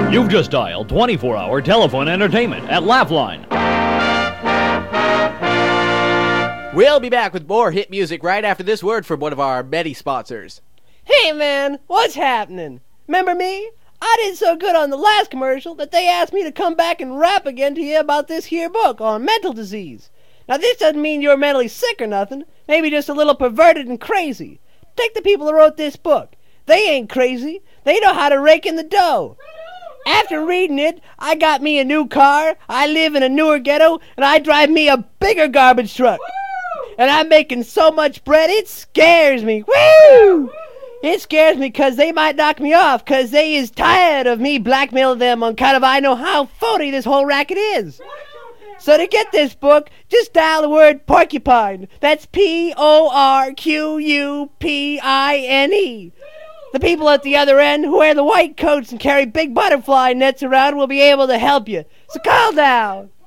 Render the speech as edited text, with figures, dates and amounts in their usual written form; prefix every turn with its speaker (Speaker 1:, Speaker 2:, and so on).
Speaker 1: You've just dialed 24-hour telephone entertainment at Laugh-Line.
Speaker 2: We'll be back with more hit music right after this word from one of our many sponsors.
Speaker 3: Hey man, what's happening? Remember me? I did so good on the last commercial that they asked me to come back and rap again to you about this here book on mental disease. Now this doesn't mean you're mentally sick or nothing, maybe just a little perverted and crazy. Take the people who wrote this book. They ain't crazy, they know how to rake in the dough. After reading it, I got me a new car, I live in a newer ghetto, and I drive me a bigger garbage truck. And I'm making so much bread, it scares me. Woo! It scares me because they might knock me off because they is tired of me blackmailing them on kind of I know how phony this whole racket is. So to get this book, just dial the word porcupine. That's Porcupine. The people at the other end who wear the white coats and carry big butterfly nets around will be able to help you. So call now.